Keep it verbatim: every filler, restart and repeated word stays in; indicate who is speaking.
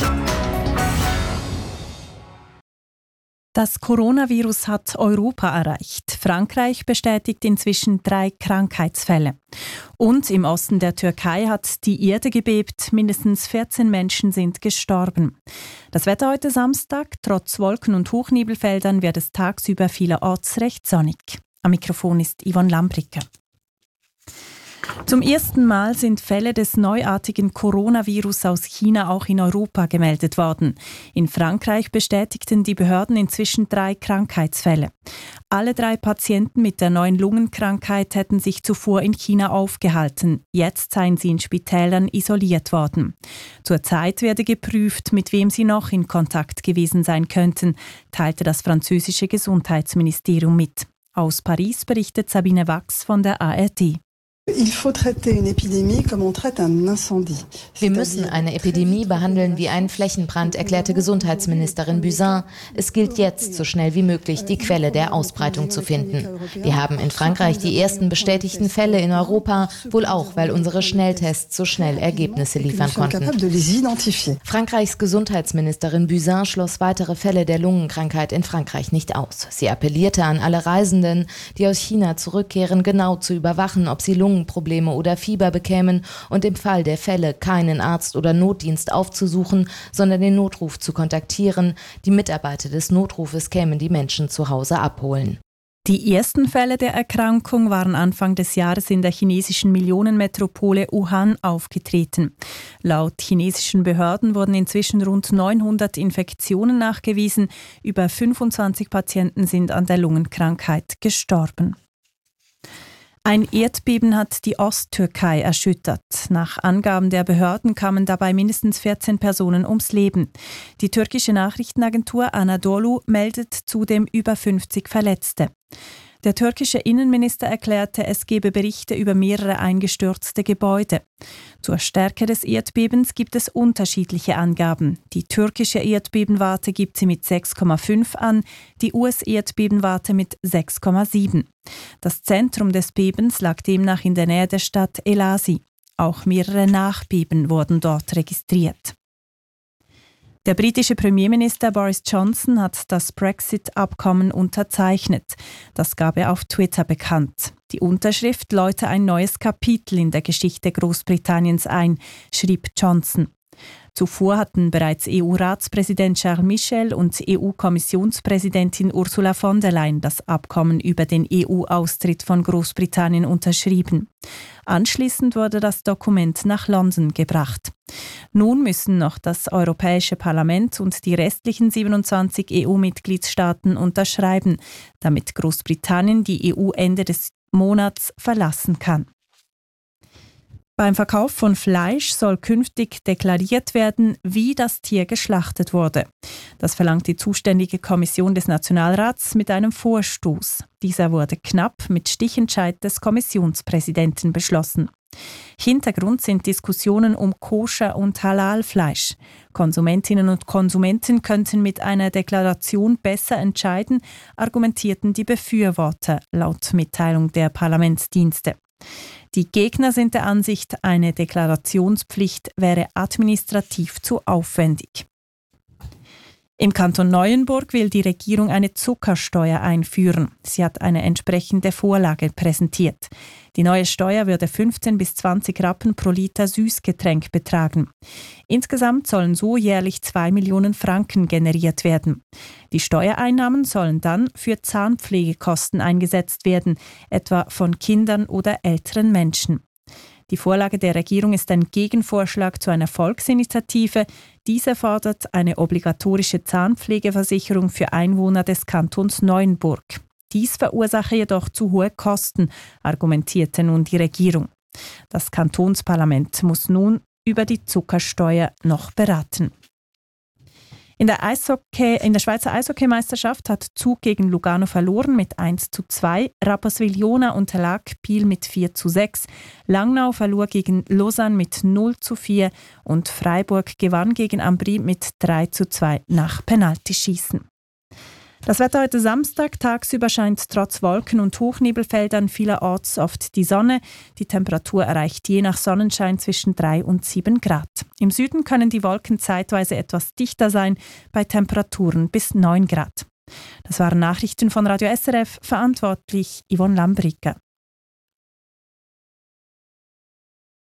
Speaker 1: Das Coronavirus hat Europa erreicht. Frankreich bestätigt inzwischen drei Krankheitsfälle. Und im Osten der Türkei hat die Erde gebebt. Mindestens vierzehn Menschen sind gestorben. Das Wetter heute Samstag. Trotz Wolken- und Hochnebelfeldern wird es tagsüber vielerorts recht sonnig. Am Mikrofon ist Yvonne Lambricker. Zum ersten Mal sind Fälle des neuartigen Coronavirus aus China auch in Europa gemeldet worden. In Frankreich bestätigten die Behörden inzwischen drei Krankheitsfälle. Alle drei Patienten mit der neuen Lungenkrankheit hätten sich zuvor in China aufgehalten. Jetzt seien sie in Spitälern isoliert worden. Zurzeit werde geprüft, mit wem sie noch in Kontakt gewesen sein könnten, teilte das französische Gesundheitsministerium mit. Aus Paris berichtet Sabine Wachs von der A R D.
Speaker 2: Wir müssen eine Epidemie behandeln wie einen Flächenbrand, erklärte Gesundheitsministerin Buzyn. Es gilt jetzt, so schnell wie möglich die Quelle der Ausbreitung zu finden. Wir haben in Frankreich die ersten bestätigten Fälle in Europa, wohl auch, weil unsere Schnelltests so schnell Ergebnisse liefern konnten. Frankreichs Gesundheitsministerin Buzyn schloss weitere Fälle der Lungenkrankheit in Frankreich nicht aus. Sie appellierte an alle Reisenden, die aus China zurückkehren, genau zu überwachen, ob sie Lungen Probleme oder Fieber bekämen und im Fall der Fälle keinen Arzt oder Notdienst aufzusuchen, sondern den Notruf zu kontaktieren. Die Mitarbeiter des Notrufes kämen die Menschen zu Hause abholen.
Speaker 1: Die ersten Fälle der Erkrankung waren Anfang des Jahres in der chinesischen Millionenmetropole Wuhan aufgetreten. Laut chinesischen Behörden wurden inzwischen rund neunhundert Infektionen nachgewiesen. Über fünfundzwanzig Patienten sind an der Lungenkrankheit gestorben. Ein Erdbeben hat die Osttürkei erschüttert. Nach Angaben der Behörden kamen dabei mindestens vierzehn Personen ums Leben. Die türkische Nachrichtenagentur Anadolu meldet zudem über fünfzig Verletzte. Der türkische Innenminister erklärte, es gebe Berichte über mehrere eingestürzte Gebäude. Zur Stärke des Erdbebens gibt es unterschiedliche Angaben. Die türkische Erdbebenwarte gibt sie mit sechs Komma fünf an, die U S-Erdbebenwarte mit sechs Komma sieben. Das Zentrum des Bebens lag demnach in der Nähe der Stadt Elazığ. Auch mehrere Nachbeben wurden dort registriert. Der britische Premierminister Boris Johnson hat das Brexit-Abkommen unterzeichnet. Das gab er auf Twitter bekannt. Die Unterschrift läute ein neues Kapitel in der Geschichte Großbritanniens ein, schrieb Johnson. Zuvor hatten bereits E U-Ratspräsident Charles Michel und E U-Kommissionspräsidentin Ursula von der Leyen das Abkommen über den E U-Austritt von Großbritannien unterschrieben. Anschließend wurde das Dokument nach London gebracht. Nun müssen noch das Europäische Parlament und die restlichen siebenundzwanzig E U-Mitgliedstaaten unterschreiben, damit Großbritannien die E U Ende des Monats verlassen kann. Beim Verkauf von Fleisch soll künftig deklariert werden, wie das Tier geschlachtet wurde. Das verlangt die zuständige Kommission des Nationalrats mit einem Vorstoß. Dieser wurde knapp mit Stichentscheid des Kommissionspräsidenten beschlossen. Hintergrund sind Diskussionen um Koscher- und Halal-Fleisch. Konsumentinnen und Konsumenten könnten mit einer Deklaration besser entscheiden, argumentierten die Befürworter laut Mitteilung der Parlamentsdienste. Die Gegner sind der Ansicht, eine Deklarationspflicht wäre administrativ zu aufwendig. Im Kanton Neuenburg will die Regierung eine Zuckersteuer einführen. Sie hat eine entsprechende Vorlage präsentiert. Die neue Steuer würde fünfzehn bis zwanzig Rappen pro Liter Süßgetränk betragen. Insgesamt sollen so jährlich zwei Millionen Franken generiert werden. Die Steuereinnahmen sollen dann für Zahnpflegekosten eingesetzt werden, etwa von Kindern oder älteren Menschen. Die Vorlage der Regierung ist ein Gegenvorschlag zu einer Volksinitiative. Diese fordert eine obligatorische Zahnpflegeversicherung für Einwohner des Kantons Neuenburg. Dies verursache jedoch zu hohe Kosten, argumentierte nun die Regierung. Das Kantonsparlament muss nun über die Zuckersteuer noch beraten. In der, Eishockey, in der Schweizer Eishockeymeisterschaft hat Zug gegen Lugano verloren mit eins zu zwei. Rapperswil-Jona unterlag Biel mit vier zu sechs. Langnau verlor gegen Lausanne mit null zu vier und Freiburg gewann gegen Ambri mit drei zu zwei nach Penaltyschießen. Das Wetter heute Samstag. Tagsüber scheint trotz Wolken und Hochnebelfeldern vielerorts oft die Sonne. Die Temperatur erreicht je nach Sonnenschein zwischen drei und sieben Grad. Im Süden können die Wolken zeitweise etwas dichter sein, bei Temperaturen bis neun Grad. Das waren Nachrichten von Radio S R F, verantwortlich Yvonne Lambricke.